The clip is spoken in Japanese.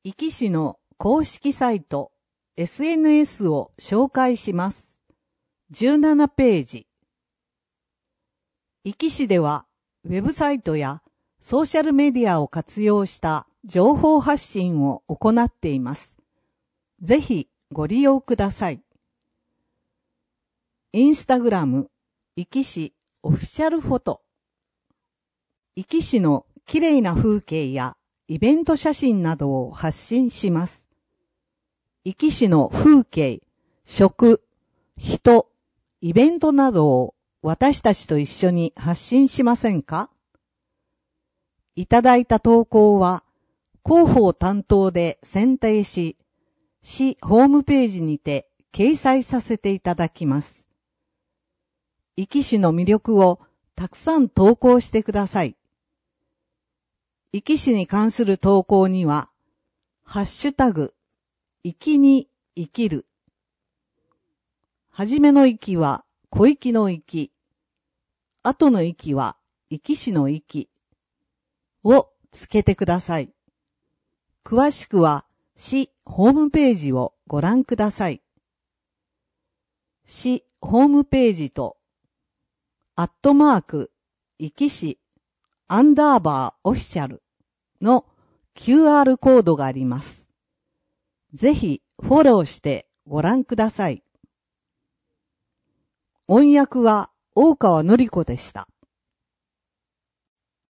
壱岐市の公式サイト、SNS を紹介します。17ページ。壱岐市では、ウェブサイトやソーシャルメディアを活用した情報発信を行っています。ぜひご利用ください。インスタグラム、壱岐市オフィシャルフォト。壱岐市の綺麗な風景やイベント写真などを発信します。壱岐市の風景、食、人、イベントなどを私たちと一緒に発信しませんか？いただいた投稿は広報担当で選定し、市ホームページにて掲載させていただきます。壱岐市の魅力をたくさん投稿してください。壱岐市に関する投稿には、ハッシュタグ、壱岐に生きる。はじめの息は小粋の息。後の息は壱岐市の息。をつけてください。詳しくは市ホームページをご覧ください。市ホームページと、@ 壱岐市_オフィシャルの QR コードがあります。ぜひフォローしてご覧ください。音訳は大川のり子でした。